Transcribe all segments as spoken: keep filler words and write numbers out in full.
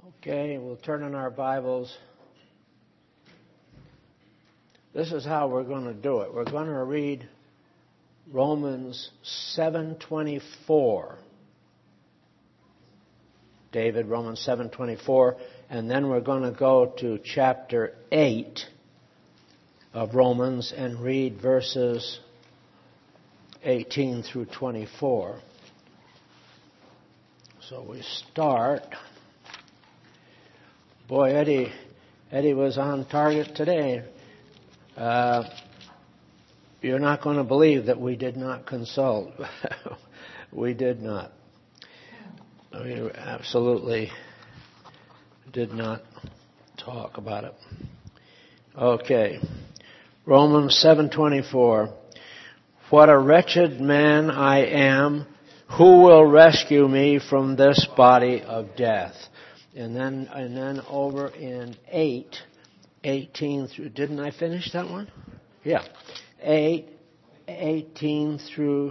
Okay, we'll turn in our Bibles. This is how we're going to do it. We're going to read Romans seven twenty-four. David, Romans seven twenty-four. And then we're going to go to chapter eight of Romans and read verses eighteen through twenty-four. So we start. Boy, Eddie, Eddie was on target today. Uh, you're not going to believe that we did not consult. We did not. We absolutely did not talk about it. Okay. Romans seven twenty-four. What a wretched man I am. Who will rescue me from this body of death? And then, and then over in eight, eighteen through, didn't I finish that one? Yeah. eight, eighteen through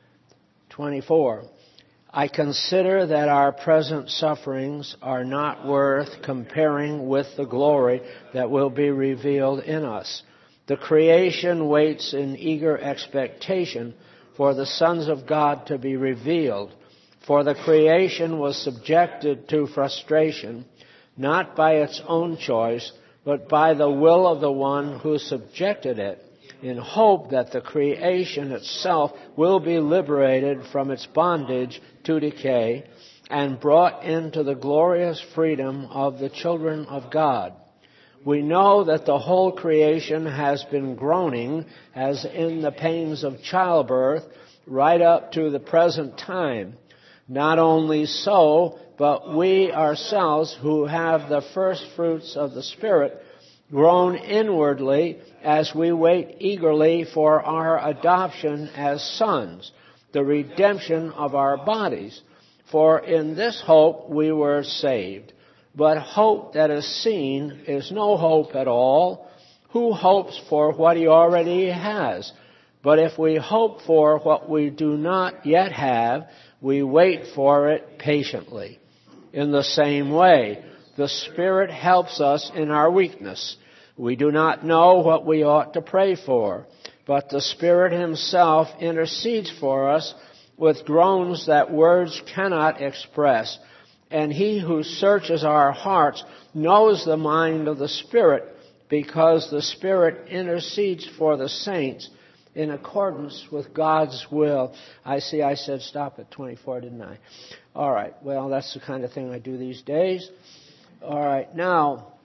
twenty-four. I consider that our present sufferings are not worth comparing with the glory that will be revealed in us. The creation waits in eager expectation for the sons of God to be revealed. For the creation was subjected to frustration, not by its own choice, but by the will of the one who subjected it, in hope that the creation itself will be liberated from its bondage to decay and brought into the glorious freedom of the children of God. We know that the whole creation has been groaning as in the pains of childbirth right up to the present time. Not only so, but we ourselves who have the first fruits of the Spirit groan inwardly as we wait eagerly for our adoption as sons, the redemption of our bodies. For in this hope we were saved. But hope that is seen is no hope at all. Who hopes for what he already has? But if we hope for what we do not yet have, we wait for it patiently. In the same way, the Spirit helps us in our weakness. We do not know what we ought to pray for, but the Spirit Himself intercedes for us with groans that words cannot express. And He who searches our hearts knows the mind of the Spirit, because the Spirit intercedes for the saints in accordance with God's will. I see I said stop at twenty-four, didn't I? All right. Well, that's the kind of thing I do these days. All right. Now,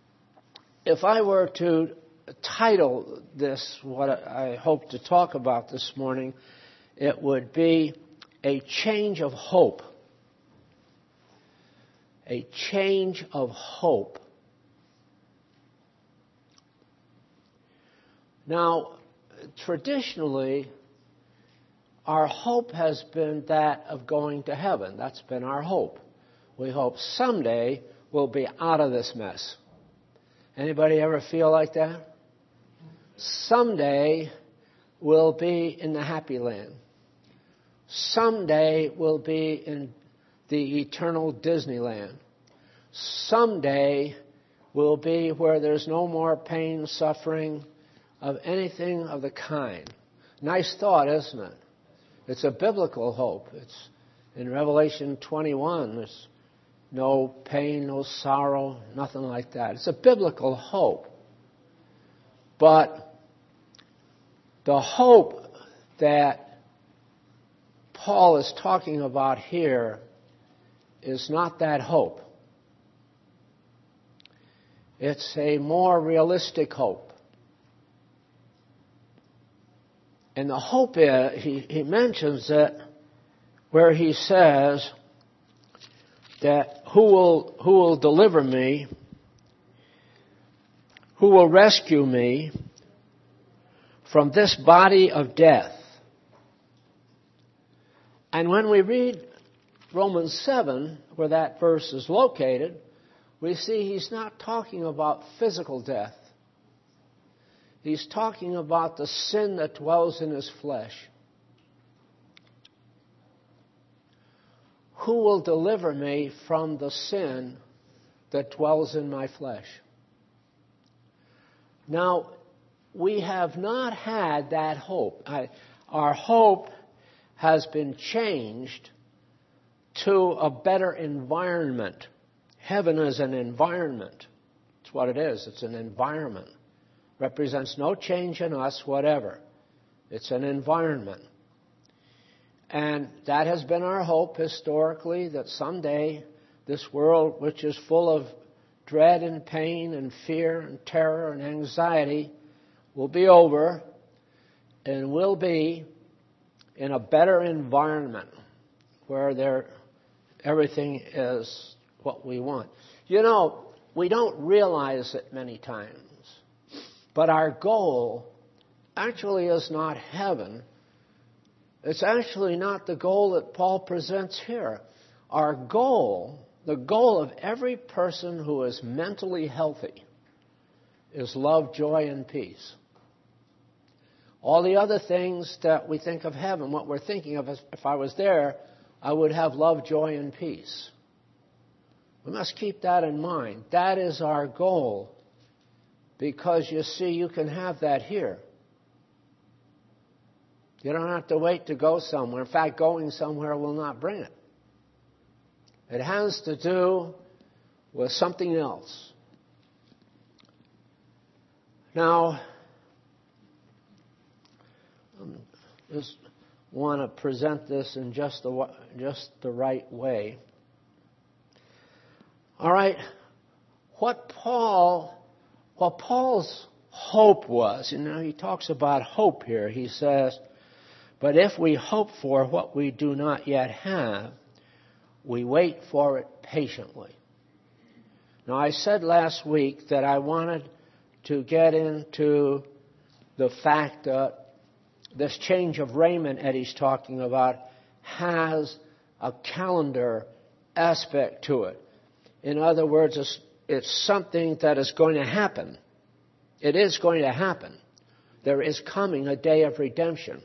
if I were to title this, what I hope to talk about this morning, it would be A Change of Hope. A change of hope. Now, traditionally, our hope has been that of going to heaven. That's been our hope. We hope someday we'll be out of this mess. Anybody ever feel like that? Someday we'll be in the happy land. Someday we'll be in the eternal Disneyland. Someday we'll be where there's no more pain, suffering, of anything of the kind. Nice thought, isn't it? It's a biblical hope. It's in Revelation twenty-one. There's no pain, no sorrow, nothing like that. It's a biblical hope. But the hope that Paul is talking about here is not that hope. It's a more realistic hope. And the hope is, he, he mentions that where he says that who will, who will deliver me, who will rescue me from this body of death. And when we read Romans seven, where that verse is located, we see he's not talking about physical death. He's talking about the sin that dwells in his flesh. Who will deliver me from the sin that dwells in my flesh. Now, we have not had that hope. I, our hope has been changed to a better environment. Heaven is an environment. It's what it is. It's an environment. Represents no change in us whatever. It's an environment. And that has been our hope historically, that someday this world, which is full of dread and pain and fear and terror and anxiety, will be over and will be in a better environment where there, everything is what we want. You know, we don't realize it many times, but our goal actually is not heaven. It's actually not the goal that Paul presents here. Our goal, the goal of every person who is mentally healthy, is love, joy, and peace. All the other things that we think of heaven, what we're thinking of, if I was there, I would have love, joy, and peace. We must keep that in mind. That is our goal, because you see, you can have that here. You don't have to wait to go somewhere. In fact, going somewhere will not bring it. It has to do with something else. Now, I just want to present this in just the just the right way. All right, what Paul, what Paul's hope was, you know, he talks about hope here. He says, "But if we hope for what we do not yet have, we wait for it patiently." Now, I said last week that I wanted to get into the fact that this change of raiment Eddie's talking about has a calendar aspect to it. In other words, it's, it's something that is going to happen. It is going to happen. There is coming a day of redemption.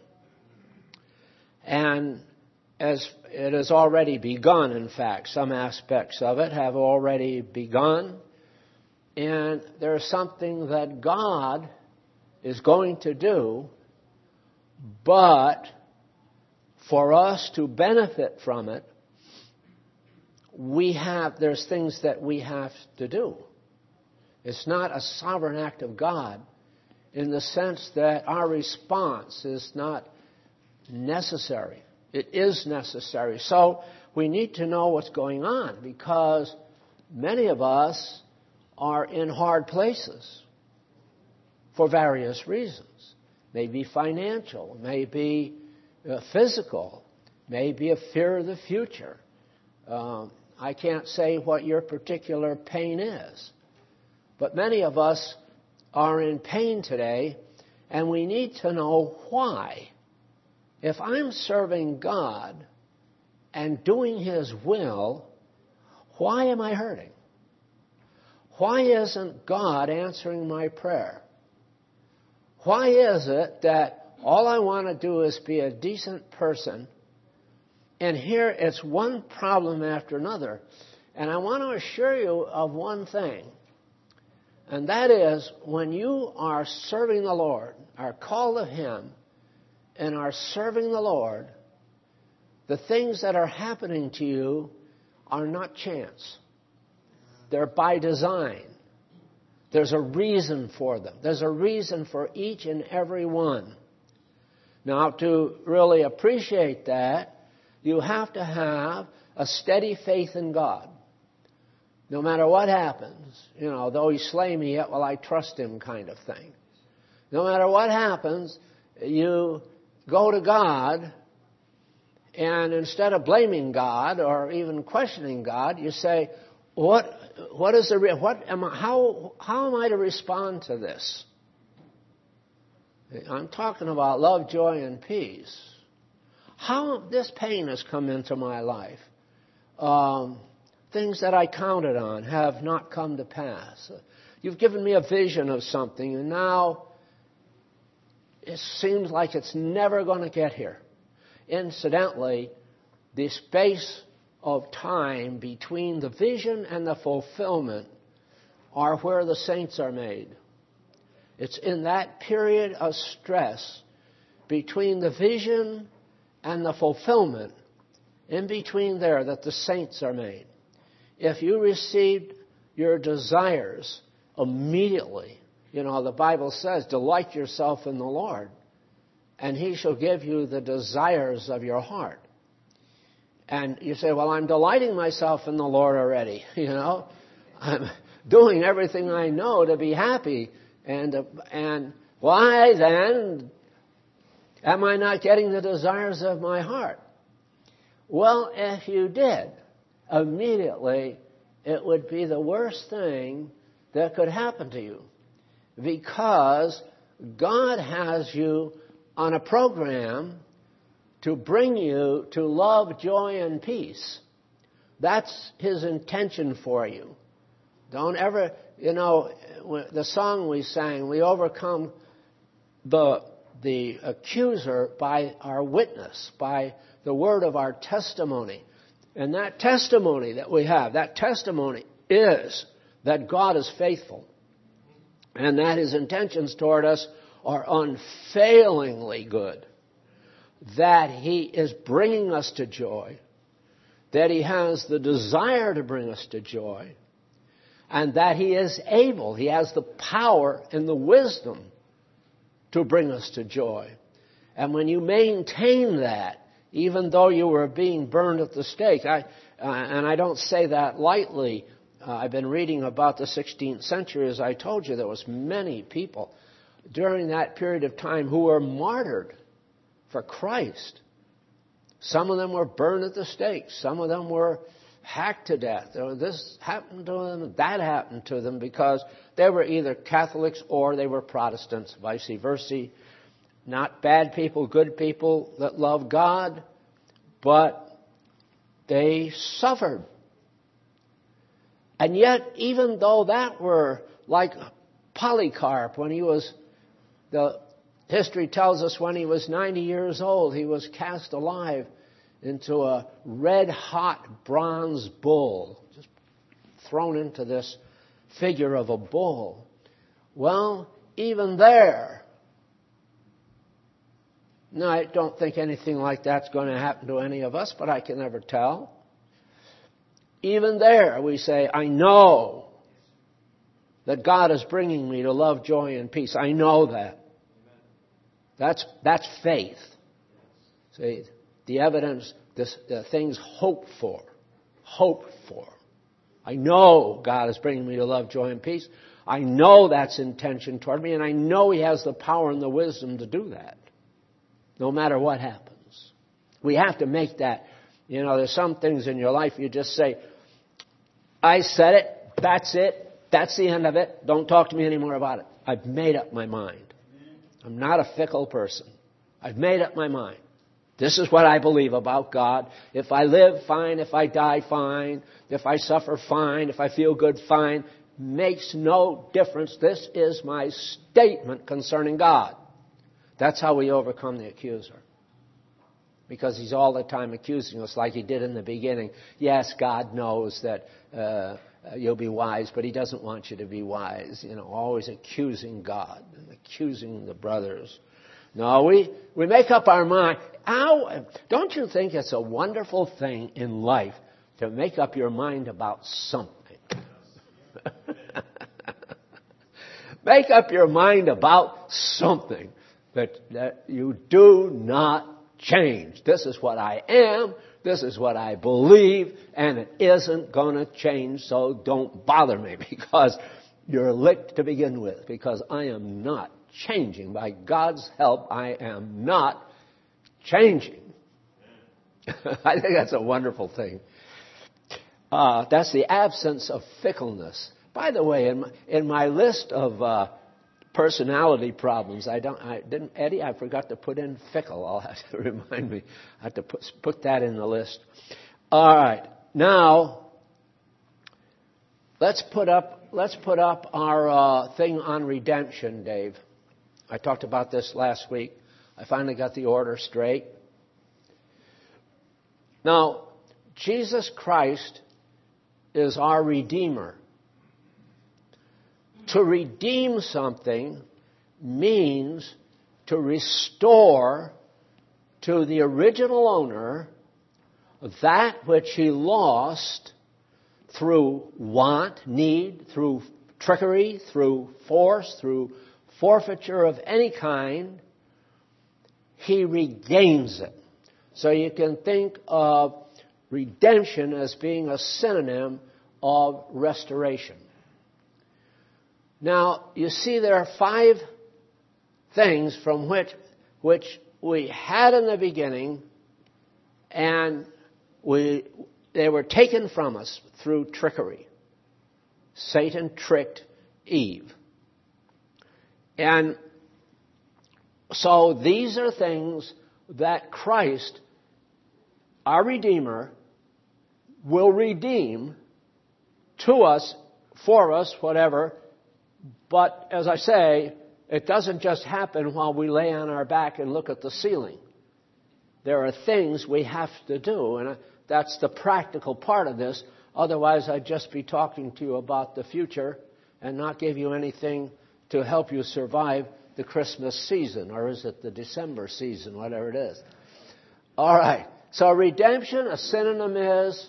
And as it has already begun, in fact, some aspects of it have already begun. And there's something that God is going to do, but for us to benefit from it, we have, there's things that we have to do. It's not a sovereign act of God in the sense that our response is not necessary. It is necessary. So we need to know what's going on, because many of us are in hard places for various reasons. Maybe financial, maybe uh, physical, maybe a fear of the future. Um, I can't say what your particular pain is, but many of us are in pain today, and we need to know why. If I'm serving God and doing His will, why am I hurting? Why isn't God answering my prayer? Why is it that all I want to do is be a decent person, and here it's one problem after another? And I want to assure you of one thing, and that is, when you are serving the Lord, are called of Him, and are serving the Lord, the things that are happening to you are not chance. They're by design. There's a reason for them. There's a reason for each and every one. Now, to really appreciate that, you have to have a steady faith in God. No matter what happens, you know, though He slay me, yet will I trust Him kind of thing. No matter what happens, you go to God, and instead of blaming God or even questioning God, you say, What? What is the? What am I? How? How am I to respond to this? I'm talking about love, joy, and peace. How this pain has come into my life? Um, things that I counted on have not come to pass. You've given me a vision of something, and now it seems like it's never going to get here. Incidentally, the space of time between the vision and the fulfillment are where the saints are made. It's in that period of stress between the vision and the fulfillment, in between there, that the saints are made. If you received your desires immediately, you know, the Bible says, delight yourself in the Lord, and He shall give you the desires of your heart. And you say, well, I'm delighting myself in the Lord already, you know. I'm doing everything I know to be happy. And, uh, and why then am I not getting the desires of my heart? Well, if you did, immediately it would be the worst thing that could happen to you. Because God has you on a program to bring you to love, joy, and peace. That's His intention for you. Don't ever, you know, the song we sang, we overcome the, the accuser by our witness, by the word of our testimony. And that testimony that we have, that testimony is that God is faithful and that His intentions toward us are unfailingly good, that He is bringing us to joy, that He has the desire to bring us to joy, and that He is able, He has the power and the wisdom to bring us to joy. And when you maintain that, even though you were being burned at the stake, I, uh, and I don't say that lightly, uh, I've been reading about the sixteenth century, as I told you, there was many people during that period of time who were martyred for Christ. Some of them were burned at the stake. Some of them were hacked to death. This happened to them, that happened to them, because they were either Catholics or they were Protestants, vice versa. Not bad people, good people that love God, but they suffered. And yet, even though that were like Polycarp, when he was, the history tells us when he was ninety years old, he was cast alive into a red-hot bronze bull, just thrown into this figure of a bull. Well, even there, no, I don't think anything like that's going to happen to any of us, but I can never tell. Even there, we say, I know that God is bringing me to love, joy, and peace. I know that. That's, that's faith. See, the evidence, this, the things hoped for. Hoped for. I know God is bringing me to love, joy, and peace. I know that's intention toward me, and I know He has the power and the wisdom to do that, no matter what happens. We have to make that. You know, there's some things in your life you just say, I said it, that's it, that's the end of it, don't talk to me anymore about it. I've made up my mind. I'm not a fickle person. I've made up my mind. This is what I believe about God. If I live, fine. If I die, fine. If I suffer, fine. If I feel good, fine. Makes no difference. This is my statement concerning God. That's how we overcome the accuser. Because he's all the time accusing us like he did in the beginning. Yes, God knows that uh, you'll be wise, but He doesn't want you to be wise. You know, always accusing God and accusing the brothers. No, we, we make up our mind. How, don't you think it's a wonderful thing in life to make up your mind about something? Make up your mind about something that, that you do not change. This is what I am. This is what I believe. And it isn't going to change. So don't bother me, because you're licked to begin with. Because I am not changing. By God's help, I am not changing. I think that's a wonderful thing. Uh, that's the absence of fickleness. By the way, in my, in my list of uh, personality problems, I don't, I didn't, Eddie, I forgot to put in fickle. I'll have to remind me. I have to put, put that in the list. All right, now let's put up, let's put up our uh, thing on redemption, Dave. I talked about this last week. I finally got the order straight. Now, Jesus Christ is our Redeemer. To redeem something means to restore to the original owner that which he lost through want, need, through trickery, through force, through forfeiture of any kind. He regains it. So you can think of redemption as being a synonym of restoration. Now, you see there are five things from which, which we had in the beginning, and we, they were taken from us through trickery. Satan tricked Eve. And so these are things that Christ, our Redeemer, will redeem to us, for us, whatever. But as I say, it doesn't just happen while we lay on our back and look at the ceiling. There are things we have to do, and that's the practical part of this. Otherwise, I'd just be talking to you about the future and not give you anything to help you survive the Christmas season, or is it the December season, whatever it is. All right. So redemption, a synonym is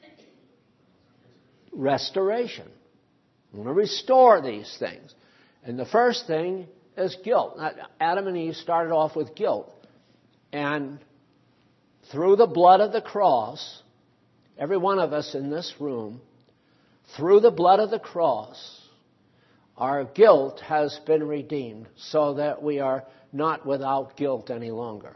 restoration. I'm going to restore these things. And the first thing is guilt. Adam and Eve started off with guilt. And through the blood of the cross, every one of us in this room, through the blood of the cross, our guilt has been redeemed so that we are not without guilt any longer.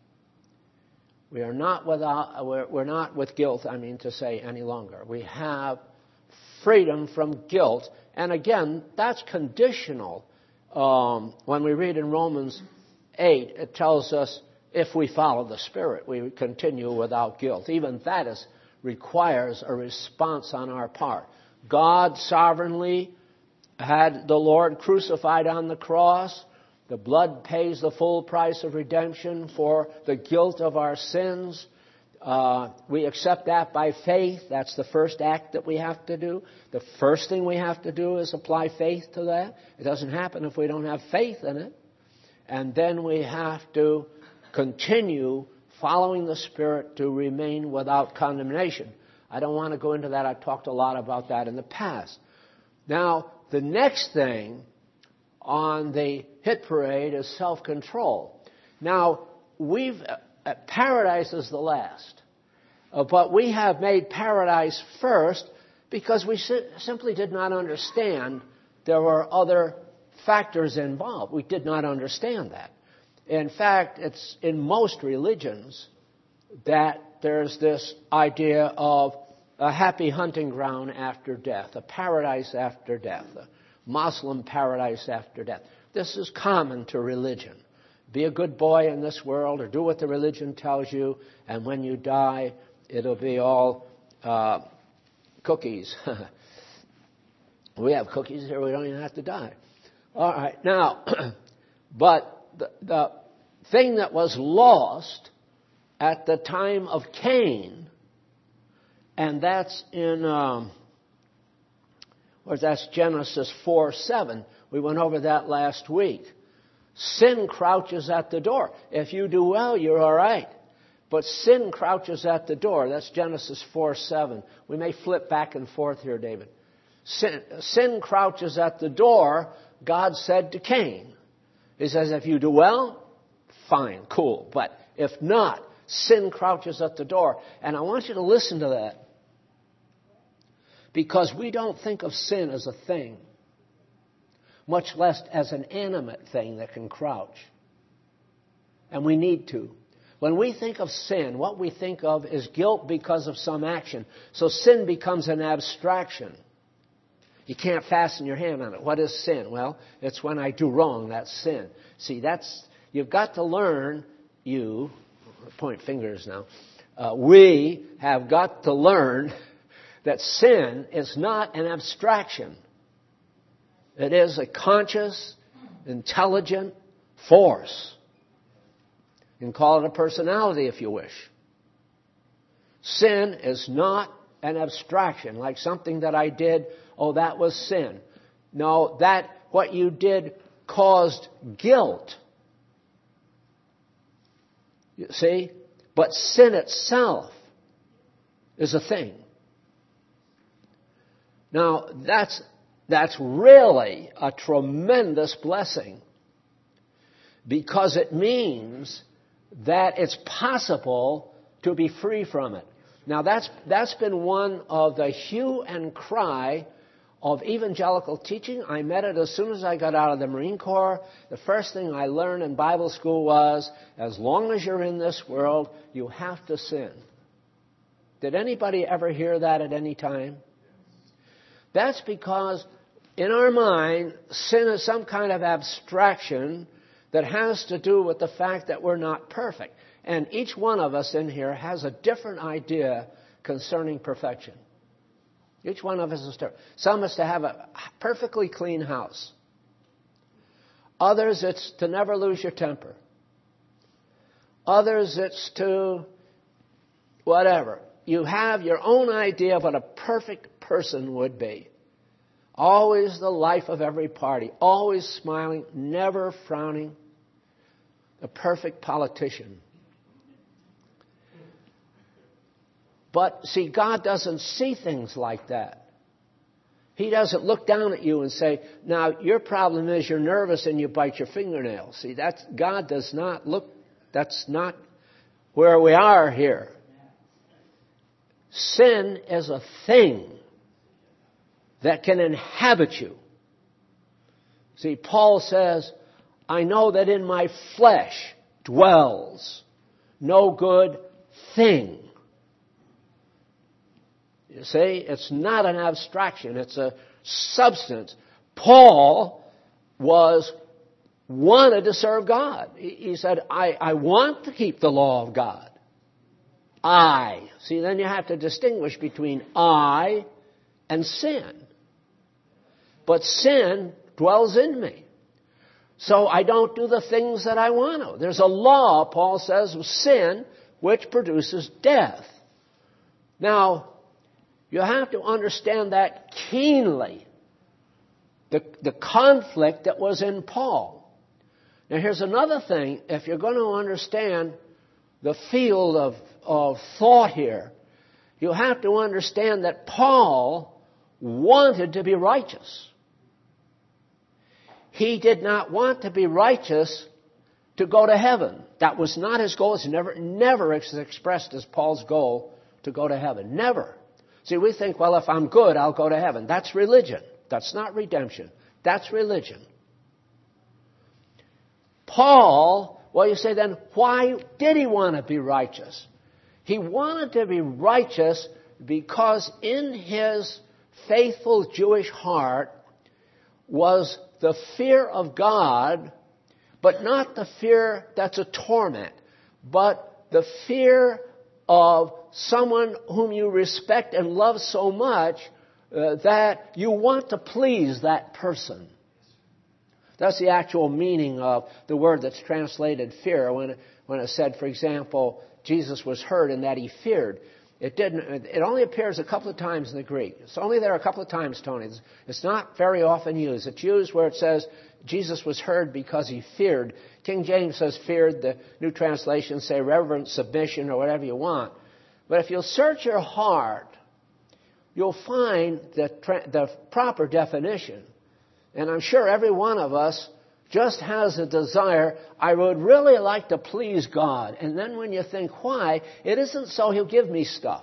We are not without, we're, we're not with guilt, I mean to say, any longer. We have freedom from guilt. And again, that's conditional. Um, when we read in Romans eight, it tells us if we follow the Spirit, we continue without guilt. Even that is, requires a response on our part. God sovereignly had the Lord crucified on the cross. The blood pays the full price of redemption for the guilt of our sins. Uh, we accept that by faith. That's the first act that we have to do. The first thing we have to do is apply faith to that. It doesn't happen if we don't have faith in it. And then we have to continue following the Spirit to remain without condemnation. I don't want to go into that. I've talked a lot about that in the past. Now, the next thing on the hit parade is self-control. Now, we've uh, paradise is the last. Uh, but we have made paradise first because we si- simply did not understand there were other factors involved. We did not understand that. In fact, it's in most religions that there's this idea of a happy hunting ground after death, a paradise after death, a Muslim paradise after death. This is common to religion. Be a good boy in this world, or do what the religion tells you, and when you die, it'll be all uh, cookies. We have cookies here, we don't even have to die. All right, now, but the, the thing that was lost at the time of Cain, and that's in, um, or that's Genesis four seven. We went over that last week. Sin crouches at the door. If you do well, you're all right. But sin crouches at the door. That's Genesis four seven. We may flip back and forth here, David. Sin, sin crouches at the door, God said to Cain. He says, if you do well, fine, cool. But if not, sin crouches at the door. And I want you to listen to that. Because we don't think of sin as a thing, much less as an animate thing that can crouch. And we need to. When we think of sin, what we think of is guilt because of some action. So sin becomes an abstraction. You can't fasten your hand on it. What is sin? Well, it's when I do wrong. That's sin. See, that's, you've got to learn, you, point fingers now, uh, we have got to learn that sin is not an abstraction. It is a conscious, intelligent force. You can call it a personality if you wish. Sin is not an abstraction, like something that I did, oh, that was sin. No, that what you did caused guilt. You see? But sin itself is a thing. Now, that's, that's really a tremendous blessing, because it means that it's possible to be free from it. Now, that's, that's been one of the hue and cry of evangelical teaching. I met it as soon as I got out of the Marine Corps. The first thing I learned in Bible school was, as long as you're in this world, you have to sin. Did anybody ever hear that at any time? That's because in our mind, sin is some kind of abstraction that has to do with the fact that we're not perfect. And each one of us in here has a different idea concerning perfection. Each one of us is different. Some is to have a perfectly clean house. Others, it's to never lose your temper. Others, it's to whatever. You have your own idea of what a perfect person would be. Always the life of every party. Always smiling, never frowning. A perfect politician. But, see, God doesn't see things like that. He doesn't look down at you and say, now, your problem is you're nervous and you bite your fingernails. See, that's, God does not look, that's not where we are here. Sin is a thing that can inhabit you. See, Paul says, I know that in my flesh dwells no good thing. You see, it's not an abstraction. It's a substance. Paul was wanted to serve God. He, he said, I, I want to keep the law of God. I. See, then you have to distinguish between I and sin. But sin dwells in me. So I don't do the things that I want to. There's a law, Paul says, of sin which produces death. Now, you have to understand that keenly. The, the conflict that was in Paul. Now here's another thing. If you're going to understand the field of, of thought here, you have to understand that Paul wanted to be righteous. He did not want to be righteous to go to heaven. That was not his goal. It's never, never expressed as Paul's goal to go to heaven. Never. See, we think, well, if I'm good, I'll go to heaven. That's religion. That's not redemption. That's religion. Paul, well, you say then, why did he want to be righteous? He wanted to be righteous because in his faithful Jewish heart was the fear of God, but not the fear that's a torment, but the fear of someone whom you respect and love so much uh, that you want to please that person. That's the actual meaning of the word that's translated fear. When it, when it said, for example, Jesus was hurt and that he feared. It didn't. It only appears a couple of times in the Greek. It's only there a couple of times, Tony. It's, it's not very often used. It's used where it says Jesus was heard because he feared. King James says feared. The New Translations say reverent submission or whatever you want. But if you'll search your heart, you'll find the, the proper definition. And I'm sure every one of us just has a desire, I would really like to please God. And then when you think, why? It isn't so he'll give me stuff.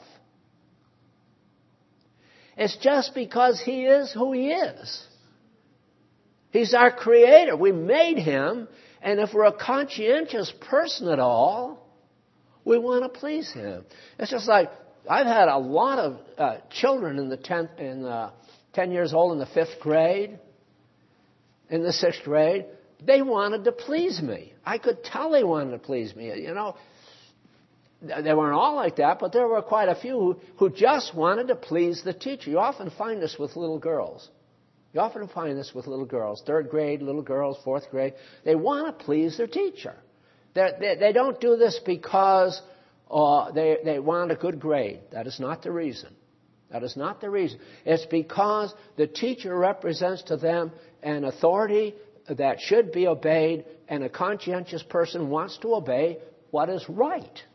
It's just because he is who he is. He's our creator. We made him. And if we're a conscientious person at all, we want to please him. It's just like, I've had a lot of uh, children in the tenth, in uh, ten years old in the fifth grade, in the sixth grade. They wanted to please me. I could tell they wanted to please me. You know, they weren't all like that, but there were quite a few who, who just wanted to please the teacher. You often find this with little girls. You often find this with little girls, third grade, little girls, fourth grade. They want to please their teacher. They, they, they don't do this because, or they, they want a good grade. That is not the reason. That is not the reason. It's because the teacher represents to them an authority that should be obeyed, and a conscientious person wants to obey what is right.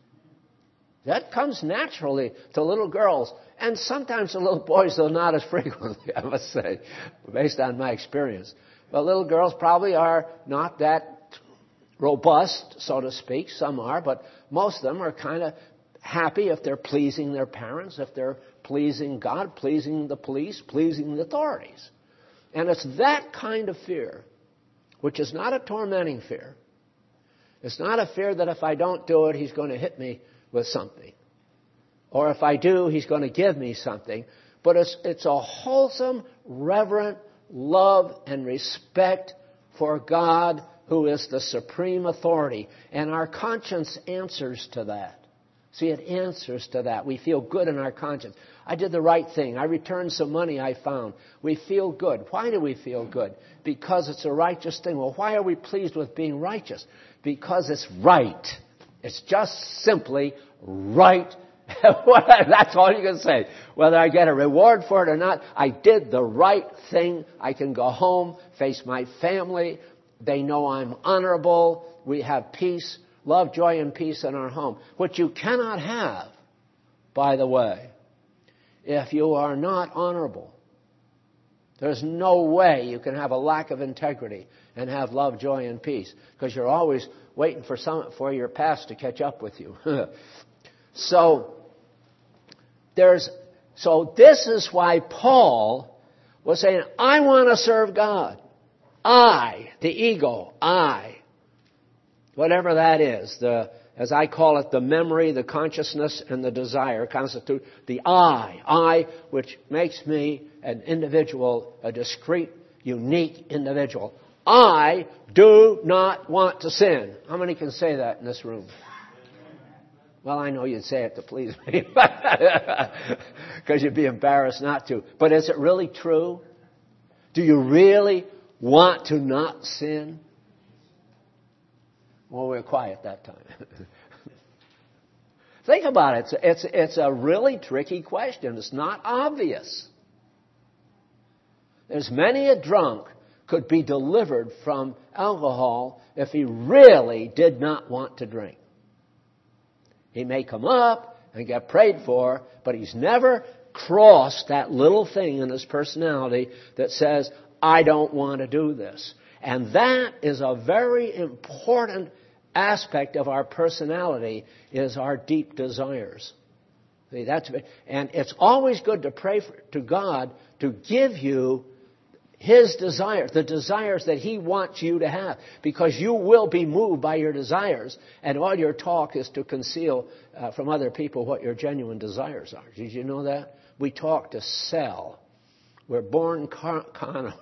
That comes naturally to little girls, and sometimes to little boys, though not as frequently, I must say, based on my experience. But little girls probably are not that robust, so to speak. Some are, but most of them are kind of happy if they're pleasing their parents, if they're pleasing God, pleasing the police, pleasing the authorities. And it's that kind of fear, which is not a tormenting fear. It's not a fear that if I don't do it, he's going to hit me with something. Or if I do, he's going to give me something. But it's, it's a wholesome, reverent love and respect for God, who is the supreme authority. And our conscience answers to that. See, it answers to that. We feel good in our conscience. I did the right thing. I returned some money I found. We feel good. Why do we feel good? Because it's a righteous thing. Well, why are we pleased with being righteous? Because it's right. It's just simply right. That's all you can say. Whether I get a reward for it or not, I did the right thing. I can go home, face my family. They know I'm honorable. We have peace, love, joy, and peace in our home, which you cannot have, by the way, if you are not honorable. There's no way you can have a lack of integrity and have love, joy, and peace, because you're always waiting for some for your past to catch up with you. so there's so this is why Paul was saying, I want to serve God. I, the ego, I, whatever that is, the as I call it, the memory, the consciousness, and the desire constitute the I. I, which makes me an individual, a discrete, unique individual. I do not want to sin. How many can say that in this room? Well, I know you'd say it to please me, because you'd be embarrassed not to. But is it really true? Do you really want to not sin? Well, we were quiet that time. Think about it. It's, it's, it's a really tricky question. It's not obvious. There's many a drunk could be delivered from alcohol if he really did not want to drink. He may come up and get prayed for, but he's never crossed that little thing in his personality that says, I don't want to do this. And that is a very important aspect of our personality, is our deep desires. See, that's, and it's always good to pray for, to God to give you His desires, the desires that He wants you to have, because you will be moved by your desires, and all your talk is to conceal uh, from other people what your genuine desires are. Did you know that? We talk to sell. We're born con- conners.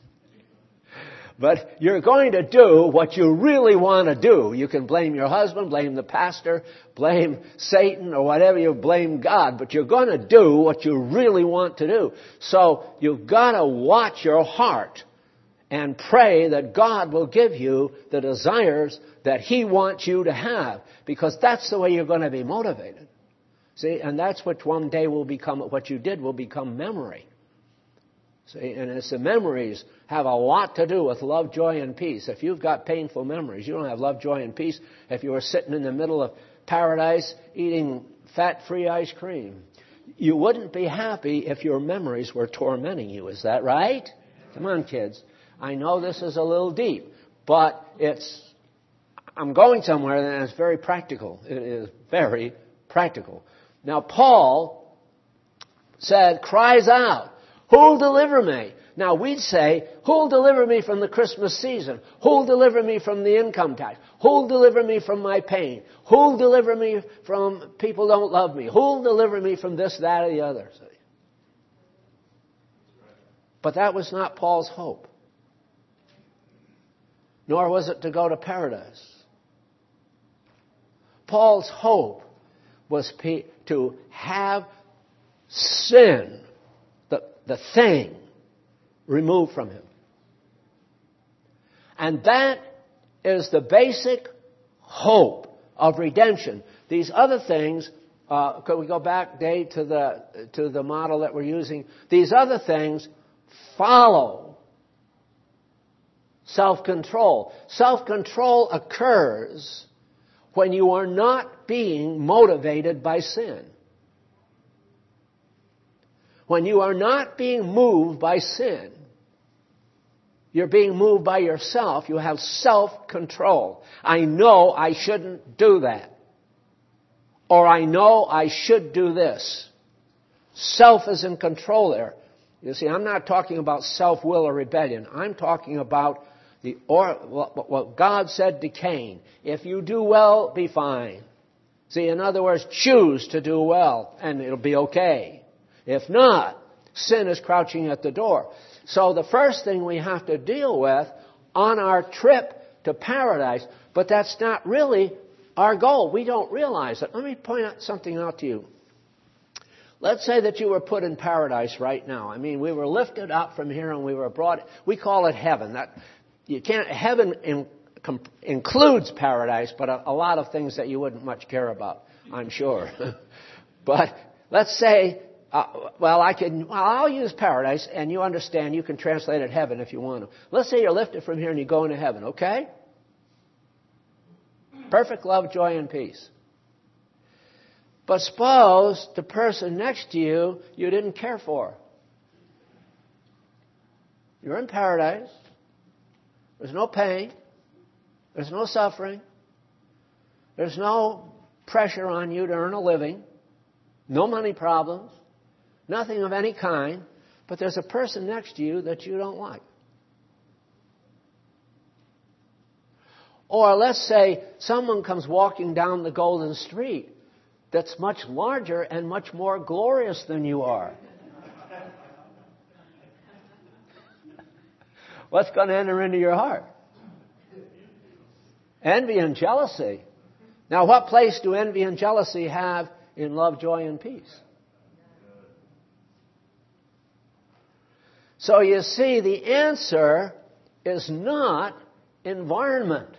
But you're going to do what you really want to do. You can blame your husband, blame the pastor, blame Satan, or whatever. You blame God. But you're going to do what you really want to do. So you've got to watch your heart and pray that God will give you the desires that He wants you to have. Because that's the way you're going to be motivated. See, and that's what one day will become, what you did will become memory. See, and it's the memories have a lot to do with love, joy, and peace. If you've got painful memories, you don't have love, joy, and peace. If you were sitting in the middle of paradise eating fat-free ice cream, you wouldn't be happy if your memories were tormenting you. Is that right? Come on, kids. I know this is a little deep, but it's, I'm going somewhere and it's very practical. It is very practical. Now, Paul said, cries out, who'll deliver me? Now, we'd say, who'll deliver me from the Christmas season? Who'll deliver me from the income tax? Who'll deliver me from my pain? Who'll deliver me from people don't love me? Who'll deliver me from this, that, or the other? But that was not Paul's hope. Nor was it to go to paradise. Paul's hope was to have sin, the, the thing, removed from him. And that is the basic hope of redemption. These other things, uh, could we go back, Dave, to the, to the model that we're using? These other things follow self-control. Self-control occurs when you are not being motivated by sin. When you are not being moved by sin. You're being moved by yourself. You have self-control. I know I shouldn't do that. Or I know I should do this. Self is in control there. You see, I'm not talking about self-will or rebellion. I'm talking about the or, what God said to Cain. If you do well, be fine. See, in other words, choose to do well, and it'll be okay. If not, sin is crouching at the door. So the first thing we have to deal with on our trip to paradise, but that's not really our goal. We don't realize it. Let me point out something out to you. Let's say that you were put in paradise right now. I mean, we were lifted up from here and we were brought. We call it heaven. That you can't. Heaven in, com, includes paradise, but a, a lot of things that you wouldn't much care about, I'm sure. But let's say, uh, well, I can. Well, I'll use paradise, and you understand. You can translate it heaven if you want to. Let's say you're lifted from here and you go into heaven. Okay? Perfect love, joy, and peace. But suppose the person next to you, you didn't care for. You're in paradise. There's no pain. There's no suffering. There's no pressure on you to earn a living. No money problems. Nothing of any kind. But there's a person next to you that you don't like. Or let's say someone comes walking down the Golden Street that's much larger and much more glorious than you are. What's going to enter into your heart? Envy and jealousy. Now, what place do envy and jealousy have in love, joy, and peace? So you see, the answer is not environment.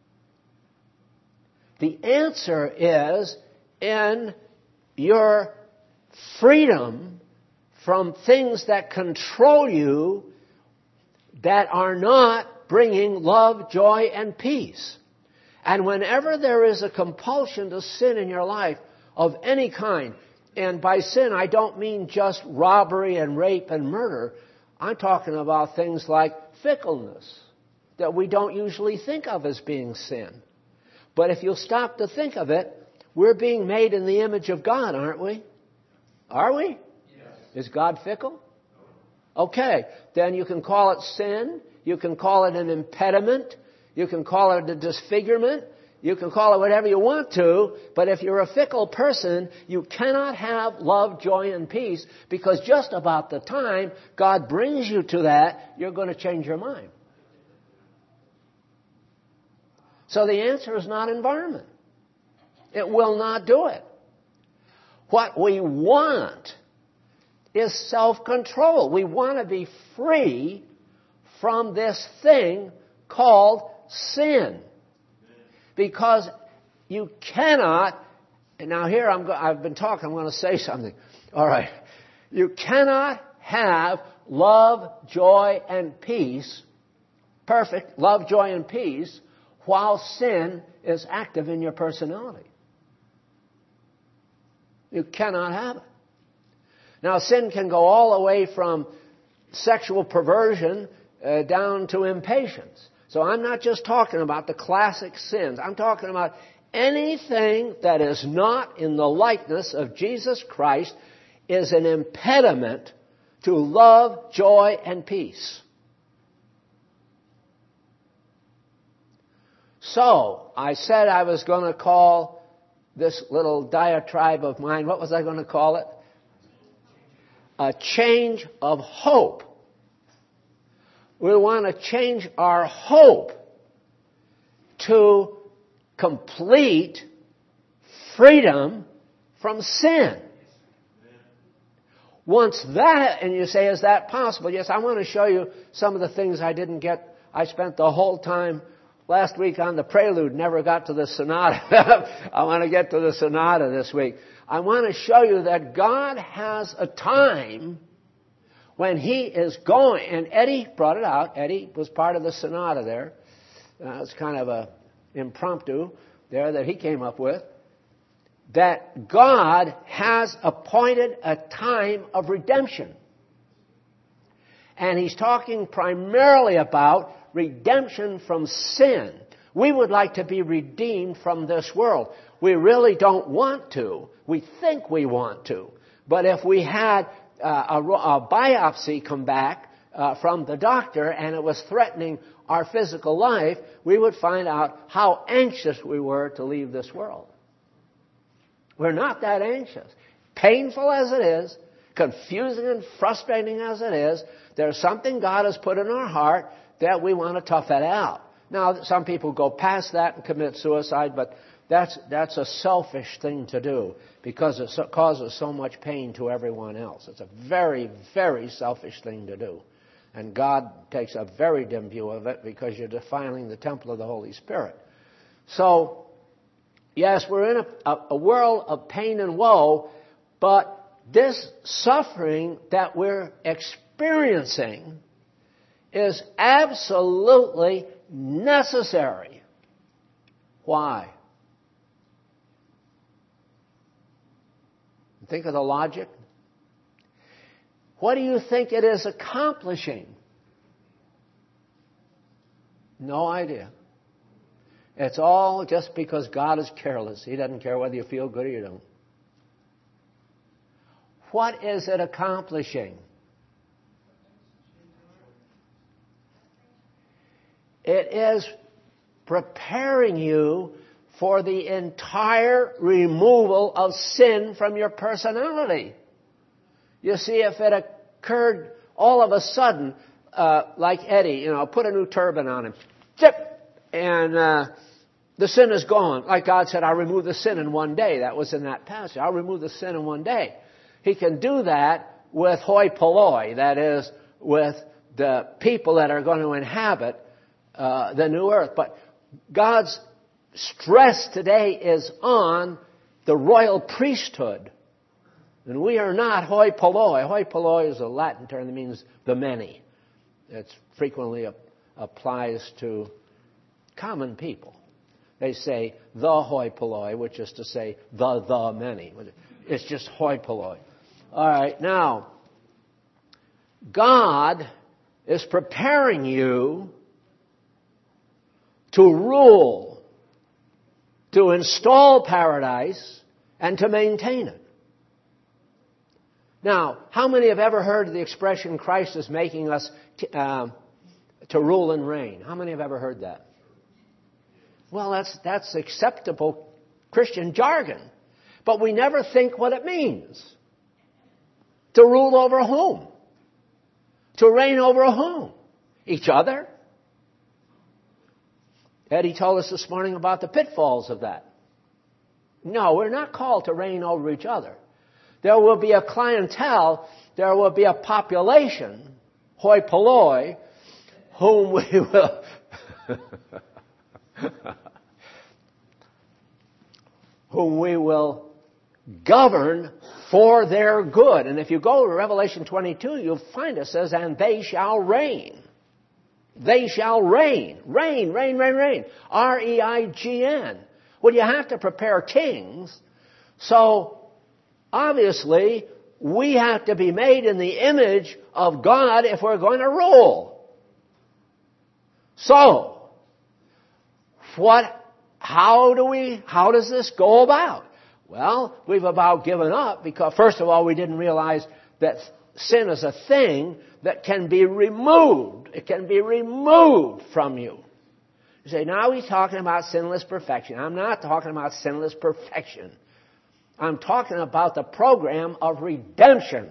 The answer is in your freedom from things that control you that are not bringing love, joy, and peace. And whenever there is a compulsion to sin in your life of any kind, and by sin I don't mean just robbery and rape and murder, I'm talking about things like fickleness that we don't usually think of as being sin. But if you'll stop to think of it, we're being made in the image of God, aren't we? Are we? Yes. Is God fickle? Okay. Then you can call it sin. You can call it an impediment. You can call it a disfigurement. You can call it whatever you want to. But if you're a fickle person, you cannot have love, joy, and peace, because just about the time God brings you to that, you're going to change your mind. So the answer is not environment. It will not do it. What we want is self-control. We want to be free from this thing called sin. Because you cannot, and now here I'm go, I've been talking, I'm going to say something. All right. You cannot have love, joy, and peace, perfect love, joy, and peace, while sin is active in your personality. You cannot have it. Now, sin can go all the way from sexual perversion uh, down to impatience. So I'm not just talking about the classic sins. I'm talking about anything that is not in the likeness of Jesus Christ is an impediment to love, joy, and peace. So, I said I was going to call this little diatribe of mine, what was I going to call it? A change of hope. We want to change our hope to complete freedom from sin. Once that, and you say, is that possible? Yes, I want to show you some of the things I didn't get. I spent the whole time last week on the prelude, never got to the sonata. I want to get to the sonata this week. I want to show you that God has a time when He is going, and Eddie brought it out. Eddie was part of the sonata there. Uh, it's kind of a impromptu there that he came up with. That God has appointed a time of redemption. And He's talking primarily about redemption from sin. We would like to be redeemed from this world. We really don't want to. We think we want to. But if we had uh, a, a biopsy come back uh, from the doctor and it was threatening our physical life, we would find out how anxious we were to leave this world. We're not that anxious. Painful as it is, confusing and frustrating as it is, there's something God has put in our heart that we want to tough it out. Now, some people go past that and commit suicide, but that's that's a selfish thing to do because it so, causes so much pain to everyone else. It's a very, very selfish thing to do. And God takes a very dim view of it because you're defiling the temple of the Holy Spirit. So, yes, we're in a, a, a world of pain and woe, but this suffering that we're experiencing is absolutely necessary. Why? Think of the logic. What do you think it is accomplishing? No idea. It's all just because God is careless. He doesn't care whether you feel good or you don't. What is it accomplishing? It is preparing you for the entire removal of sin from your personality. You see, if it occurred all of a sudden, uh, like Eddie, you know, put a new turban on him, zip, and uh, the sin is gone. Like God said, I'll remove the sin in one day. That was in that passage. I'll remove the sin in one day. He can do that with hoi polloi, that is, with the people that are going to inhabit uh, the new earth. But God's stress today is on the royal priesthood. And we are not hoi polloi. Hoi polloi is a Latin term that means the many. It frequently applies to common people. They say the hoi polloi, which is to say the, the many. It's just hoi polloi. All right, now, God is preparing you to rule, to install paradise, and to maintain it. Now, how many have ever heard the expression, Christ is making us t- uh, to rule and reign? How many have ever heard that? Well, that's, that's acceptable Christian jargon. But we never think what it means. To rule over whom? To reign over whom? Each other? Eddie told us this morning about the pitfalls of that. No, we're not called to reign over each other. There will be a clientele, there will be a population, hoi polloi, whom we will whom we will govern for their good. And if you go to Revelation twenty-two, you'll find it says, and they shall reign. They shall reign. Reign, reign, reign, reign. R E I G N. Well, you have to prepare kings. So, obviously, we have to be made in the image of God if we're going to rule. So, what, how do we, how does this go about? Well, we've about given up because, first of all, we didn't realize that sin is a thing that can be removed. It can be removed from you. You say, now he's talking about sinless perfection. I'm not talking about sinless perfection. I'm talking about the program of redemption.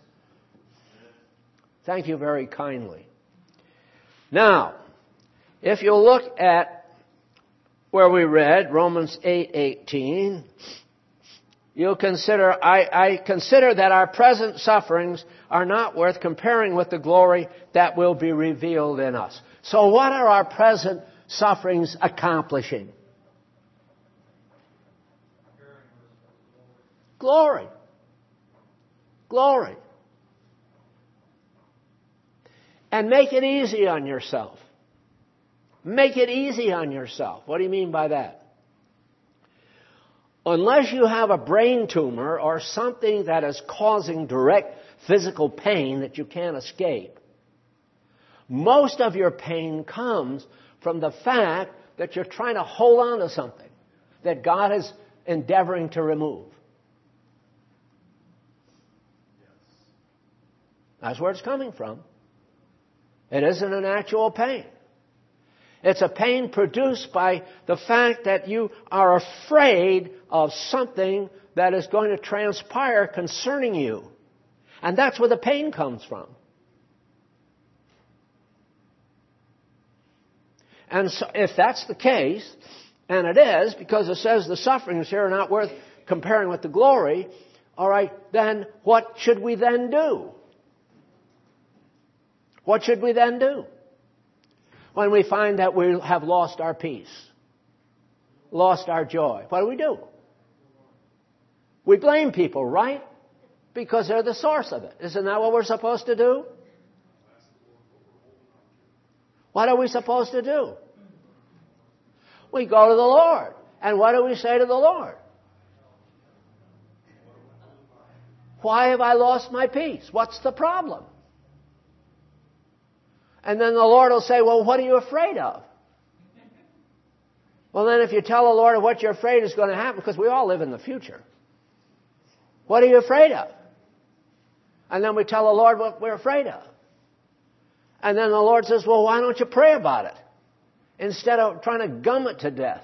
Thank you very kindly. Now, if you look at where we read, Romans eight eighteen, you'll consider, I, I consider that our present sufferings are not worth comparing with the glory that will be revealed in us. So what are our present sufferings accomplishing? Glory. Glory. And make it easy on yourself. Make it easy on yourself. What do you mean by that? Unless you have a brain tumor or something that is causing direct physical pain that you can't escape, most of your pain comes from the fact that you're trying to hold on to something that God is endeavoring to remove. That's where it's coming from. It isn't an actual pain. It's a pain produced by the fact that you are afraid of something that is going to transpire concerning you. And that's where the pain comes from. And so if that's the case, and it is, because it says the sufferings here are not worth comparing with the glory, all right, then what should we then do? What should we then do? When we find that we have lost our peace, lost our joy, what do we do? We blame people, right? Because they're the source of it. Isn't that what we're supposed to do? What are we supposed to do? We go to the Lord. And what do we say to the Lord? Why have I lost my peace? What's the problem? And then the Lord will say, well, what are you afraid of? Well, then if you tell the Lord what you're afraid is going to happen, because we all live in the future. What are you afraid of? And then we tell the Lord what we're afraid of. And then the Lord says, well, why don't you pray about it? Instead of trying to gum it to death.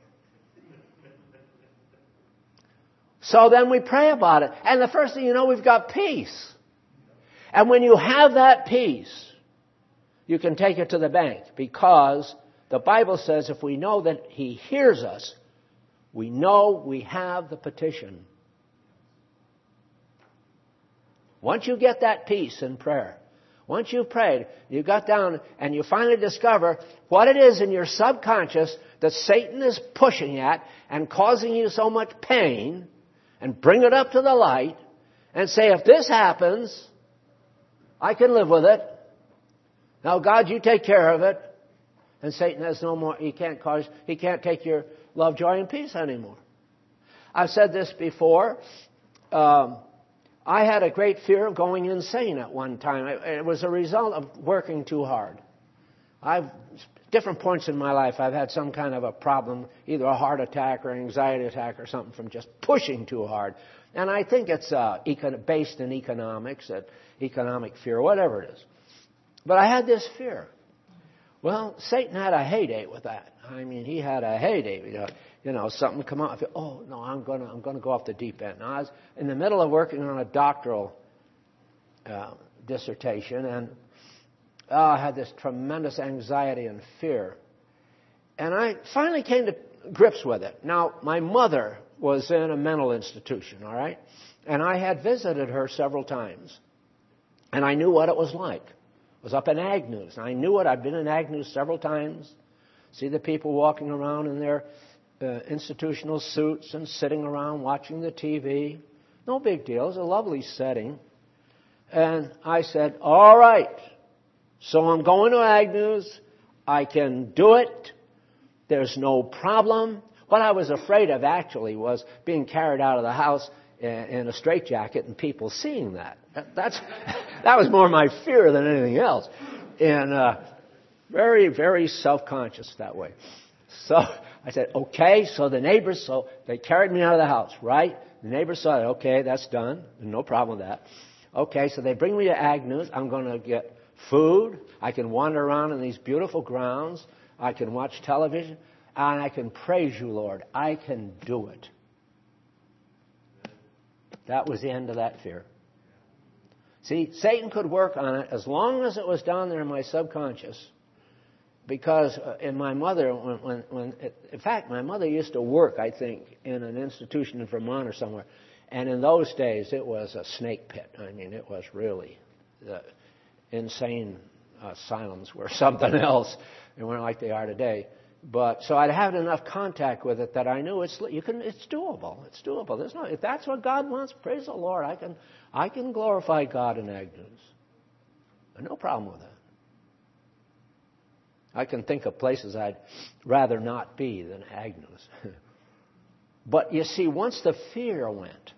So then we pray about it. And the first thing you know, we've got peace. And when you have that peace, you can take it to the bank, because the Bible says if we know that He hears us, we know we have the petition. Once you get that peace in prayer, once you've prayed, you got down and you finally discover what it is in your subconscious that Satan is pushing at and causing you so much pain, and bring it up to the light and say, if this happens, I can live with it. Now, God, you take care of it. And Satan has no more, he can't cause, he can't take your love, joy, and peace anymore. I've said this before. Um, I had a great fear of going insane at one time. It, it was a result of working too hard. I've, different points in my life, I've had some kind of a problem, either a heart attack or an anxiety attack or something from just pushing too hard. And I think it's uh, econ- based in economics, uh, economic fear, whatever it is. But I had this fear. Well, Satan had a heyday with that. I mean, he had a heyday. You know, you know something come out. I feel, oh no, I'm going to, I'm going to go off the deep end. Now, I was in the middle of working on a doctoral uh, dissertation, and oh, I had this tremendous anxiety and fear. And I finally came to grips with it. Now, my mother was in a mental institution, all right, and I had visited her several times, and I knew what it was like. I was up in Agnews, and I knew it. I'd been in Agnews several times. See the people walking around in their uh, institutional suits and sitting around watching the T V. No big deal. It was a lovely setting. And I said, all right, so I'm going to Agnews. I can do it. There's no problem. What I was afraid of, actually, was being carried out of the house in a straitjacket and people seeing that. That's that was more my fear than anything else, and uh, very, very self-conscious that way. So I said, okay. So the neighbors, so they carried me out of the house, right? The neighbors saw it. Okay, that's done. No problem with that. Okay, so they bring me to Agnews. I'm going to get food. I can wander around in these beautiful grounds. I can watch television, and I can praise you, Lord. I can do it. That was the end of that fear. See, Satan could work on it as long as it was down there in my subconscious. Because uh, in my mother, when, when, when it, in fact, my mother used to work, I think, in an institution in Vermont or somewhere. And in those days, it was a snake pit. I mean, it was really the insane asylums were something else. They weren't like they are today. But so I'd had enough contact with it that I knew it's you can it's doable. It's doable. There's no if that's what God wants, praise the Lord. I can I can glorify God in Agnews. No problem with that. I can think of places I'd rather not be than Agnews. But you see, once the fear went,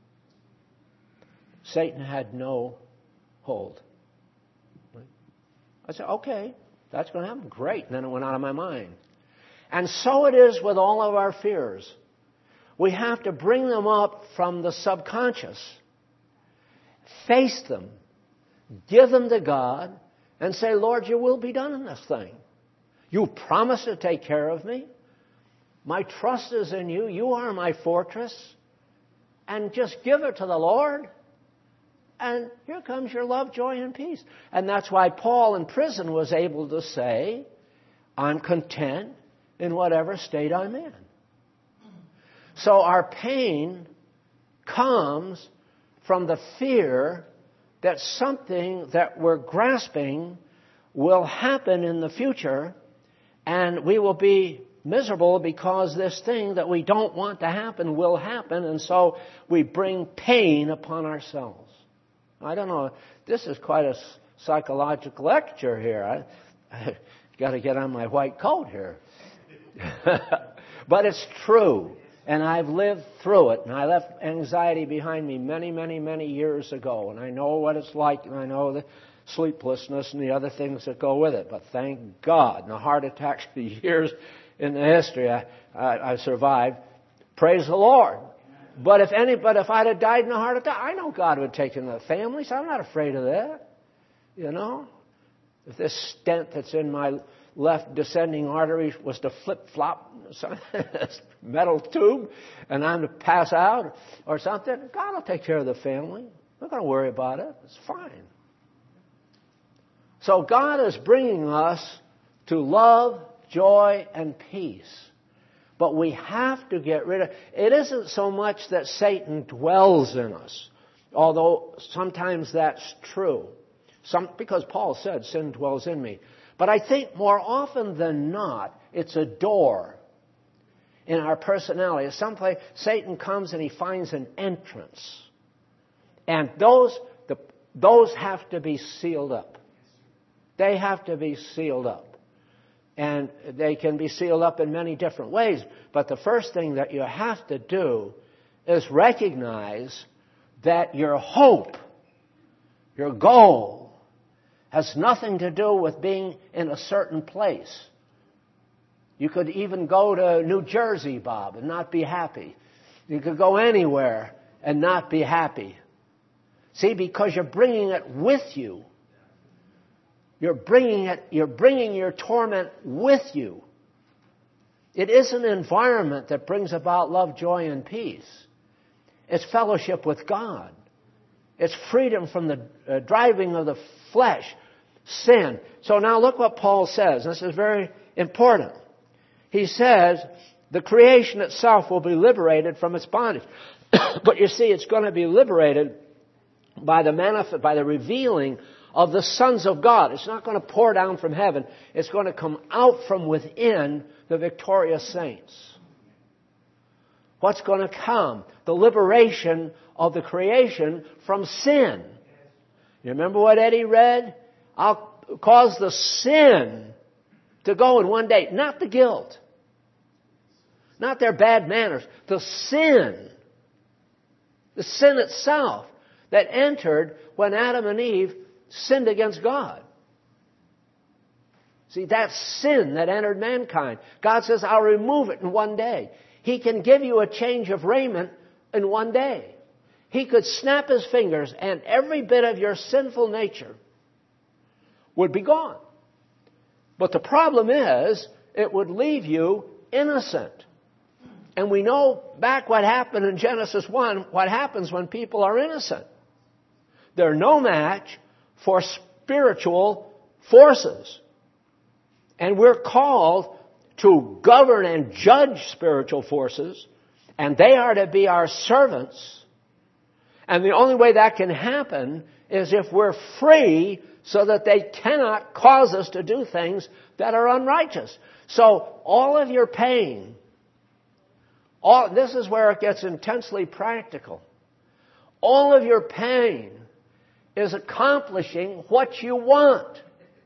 Satan had no hold. I said, okay, that's going to happen. Great. And then it went out of my mind. And so it is with all of our fears. We have to bring them up from the subconscious, face them, give them to God, and say, Lord, your will be done in this thing. You promised to take care of me. My trust is in you. You are my fortress. And just give it to the Lord. And here comes your love, joy, and peace. And that's why Paul in prison was able to say, I'm content in whatever state I'm in. So our pain comes from the fear that something that we're grasping will happen in the future, and we will be miserable because this thing that we don't want to happen will happen, and so we bring pain upon ourselves. I don't know. This is quite a psychological lecture here. I, I got to get on my white coat here. But it's true. And I've lived through it. And I left anxiety behind me many, many, many years ago. And I know what it's like. And I know the sleeplessness and the other things that go with it. But thank God. And the heart attacks, the years in the history I, I, I survived. Praise the Lord. But if any, but if I'd have died in a heart attack, I know God would take in the families. I'm not afraid of that. You know? If this stent that's in my left descending artery was to flip-flop metal tube and I'm to pass out or something, God will take care of the family. I'm not going to worry about it. It's fine. So God is bringing us to love, joy, and peace. But we have to get rid of... It isn't so much that Satan dwells in us, although sometimes that's true. Some, because Paul said, sin dwells in me. But I think more often than not, it's a door in our personality. It's someplace Satan comes and he finds an entrance. And those, the, those have to be sealed up. They have to be sealed up. And they can be sealed up in many different ways. But the first thing that you have to do is recognize that your hope, your goal, has nothing to do with being in a certain place. You could even go to New Jersey, Bob, and not be happy. You could go anywhere and not be happy. See, because you're bringing it with you. You're bringing it, you're bringing your torment with you. It is an environment that brings about love, joy, and peace. It's fellowship with God. It's freedom from the uh, driving of the flesh, sin. So now look what Paul says. This is very important. He says the creation itself will be liberated from its bondage. But you see, it's going to be liberated by the manifest, by the revealing of the sons of God. It's not going to pour down from heaven. It's going to come out from within the victorious saints. What's going to come? The liberation of the creation from sin. You remember what Eddie read? I'll cause the sin to go in one day. Not the guilt. Not their bad manners. The sin. The sin itself that entered when Adam and Eve sinned against God. See, that's sin that entered mankind. God says, I'll remove it in one day. He can give you a change of raiment in one day. He could snap his fingers and every bit of your sinful nature would be gone. But the problem is, it would leave you innocent. And we know back what happened in Genesis one, what happens when people are innocent. They're no match for spiritual forces. And we're called to govern and judge spiritual forces, and they are to be our servants. And the only way that can happen is if we're free so that they cannot cause us to do things that are unrighteous. So all of your pain, all, this is where it gets intensely practical. All of your pain is accomplishing what you want.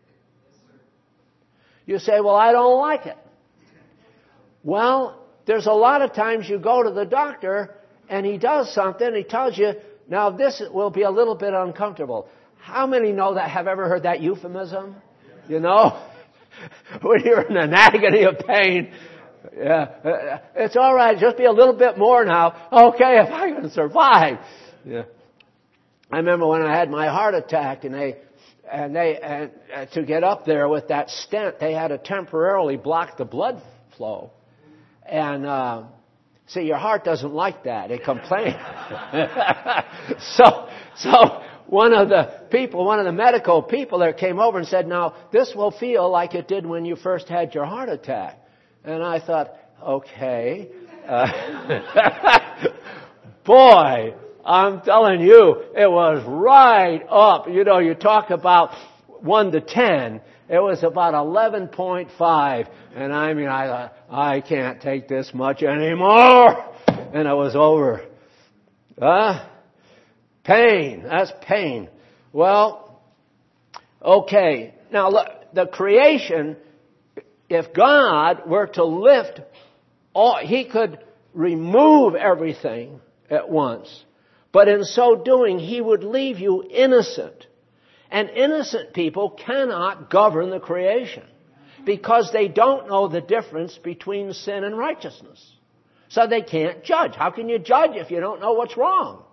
You say, well, I don't like it. Well, there's a lot of times you go to the doctor and he does something, he tells you, now this will be a little bit uncomfortable. How many know that, have ever heard that euphemism? You know? When you're in an agony of pain, yeah, it's all right, just be a little bit more now. Okay, if I can survive. Yeah. I remember when I had my heart attack and they, and they, and uh, to get up there with that stent, they had to temporarily block the blood flow. And, uh, see, your heart doesn't like that. It complains. so, so, one of the people, one of the medical people there came over and said, now, this will feel like it did when you first had your heart attack. And I thought, okay. Uh, boy, I'm telling you, it was right up. You know, you talk about one to ten. It was about eleven point five. And I mean, I thought, I can't take this much anymore. And it was over. Huh? Pain. That's pain. Well, okay. Now, look, the creation, if God were to lift all, He could remove everything at once. But in so doing, He would leave you innocent. And innocent people cannot govern the creation because they don't know the difference between sin and righteousness. So they can't judge. How can you judge if you don't know what's wrong?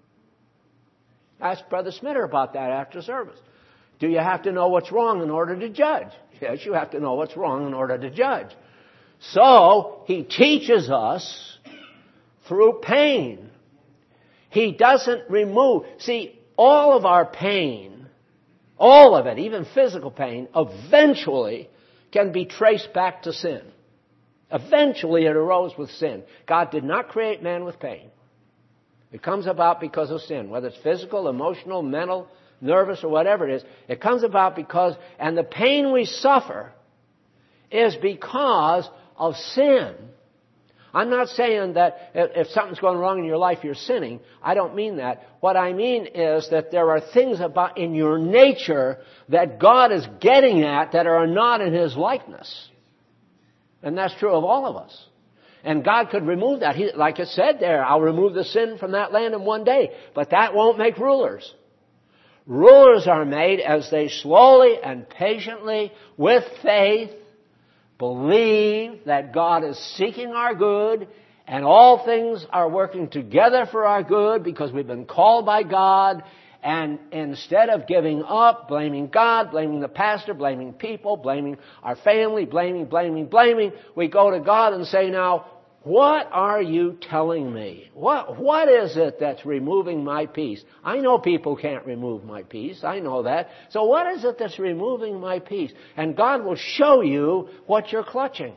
Ask Brother Smitter about that after service. Do you have to know what's wrong in order to judge? Yes, you have to know what's wrong in order to judge. So, He teaches us through pain. He doesn't remove. See, all of our pain, all of it, even physical pain, eventually can be traced back to sin. Eventually it arose with sin. God did not create man with pain. It comes about because of sin, whether it's physical, emotional, mental, nervous, or whatever it is. It comes about because, and the pain we suffer is because of sin. I'm not saying that if something's going wrong in your life, you're sinning. I don't mean that. What I mean is that there are things about in your nature that God is getting at that are not in His likeness. And that's true of all of us. And God could remove that. He, like it said there, I'll remove the sin from that land in one day. But that won't make rulers. Rulers are made as they slowly and patiently, with faith, believe that God is seeking our good and all things are working together for our good because we've been called by God. And instead of giving up, blaming God, blaming the pastor, blaming people, blaming our family, blaming, blaming, blaming, we go to God and say, now, what are you telling me? What, what is it that's removing my peace? I know people can't remove my peace. I know that. So what is it that's removing my peace? And God will show you what you're clutching.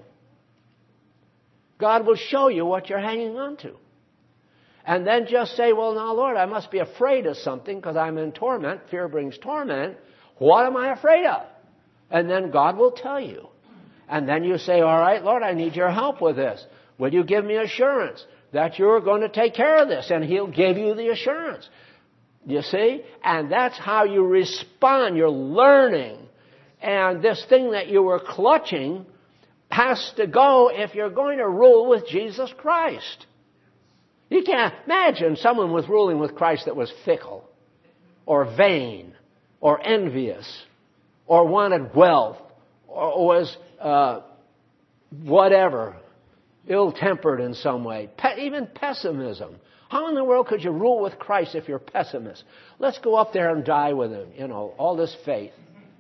God will show you what you're hanging on to. And then just say, well, now, Lord, I must be afraid of something because I'm in torment. Fear brings torment. What am I afraid of? And then God will tell you. And then you say, all right, Lord, I need your help with this. Will you give me assurance that you're going to take care of this? And He'll give you the assurance. You see? And that's how you respond. You're learning. And this thing that you were clutching has to go if you're going to rule with Jesus Christ. You can't imagine someone was ruling with Christ that was fickle or vain or envious or wanted wealth or was uh, whatever, ill-tempered in some way, Pe- even pessimism. How in the world could you rule with Christ if you're pessimist? Let's go up there and die with Him, you know, all this faith.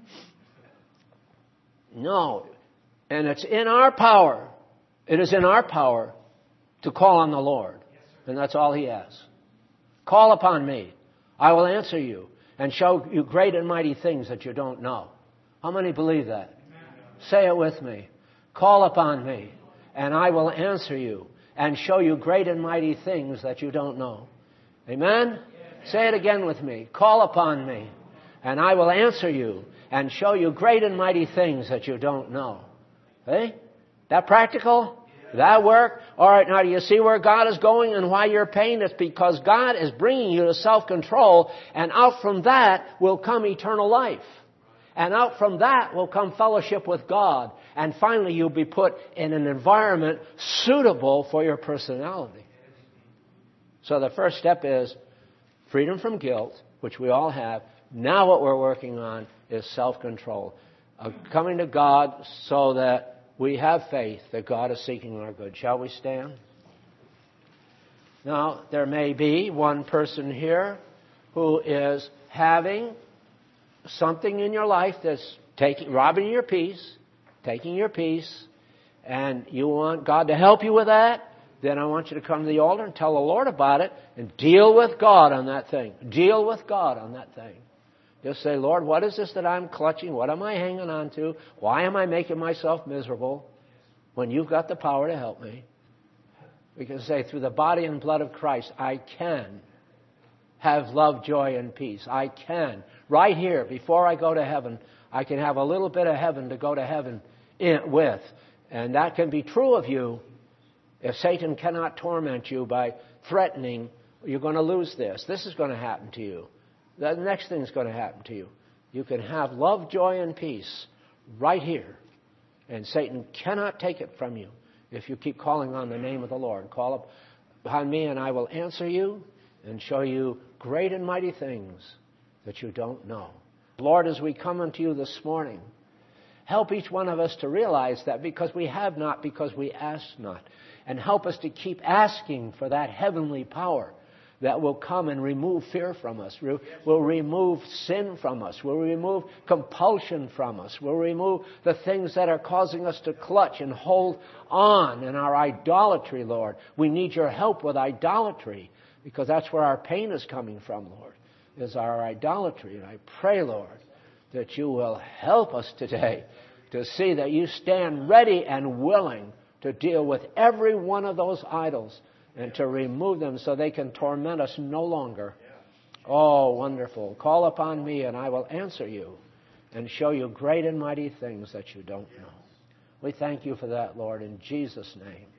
No. And it's in our power. It is in our power to call on the Lord. And that's all He asks. Call upon me. I will answer you and show you great and mighty things that you don't know. How many believe that? Say it with me. Call upon me and I will answer you and show you great and mighty things that you don't know. Amen? Say it again with me. Call upon me and I will answer you and show you great and mighty things that you don't know. Eh? That practical? That work? All right, now do you see where God is going and why you're paying? It's because God is bringing you to self-control, and out from that will come eternal life. And out from that will come fellowship with God. And finally, you'll be put in an environment suitable for your personality. So the first step is freedom from guilt, which we all have. Now what we're working on is self-control. Uh, coming to God so that we have faith that God is seeking our good. Shall we stand? Now, there may be one person here who is having something in your life that's taking, robbing your peace, taking your peace, and you want God to help you with that. Then I want you to come to the altar and tell the Lord about it and deal with God on that thing. Deal with God on that thing. Just say, Lord, what is this that I'm clutching? What am I hanging on to? Why am I making myself miserable when you've got the power to help me? We can say, through the body and blood of Christ, I can have love, joy, and peace. I can. Right here, before I go to heaven, I can have a little bit of heaven to go to heaven in, with. And that can be true of you if Satan cannot torment you by threatening, you're going to lose this. This is going to happen to you. The next thing is going to happen to you. You can have love, joy, and peace right here. And Satan cannot take it from you if you keep calling on the name of the Lord. Call upon me and I will answer you and show you great and mighty things that you don't know. Lord, as we come unto you this morning, help each one of us to realize that because we have not, because we ask not. And help us to keep asking for that heavenly power that will come and remove fear from us, will remove sin from us, will remove compulsion from us, will remove the things that are causing us to clutch and hold on in our idolatry, Lord. We need your help with idolatry because that's where our pain is coming from, Lord, is our idolatry. And I pray, Lord, that you will help us today to see that you stand ready and willing to deal with every one of those idols and to remove them so they can torment us no longer. Oh, wonderful. Call upon me and I will answer you and show you great and mighty things that you don't know. We thank you for that, Lord, in Jesus' name.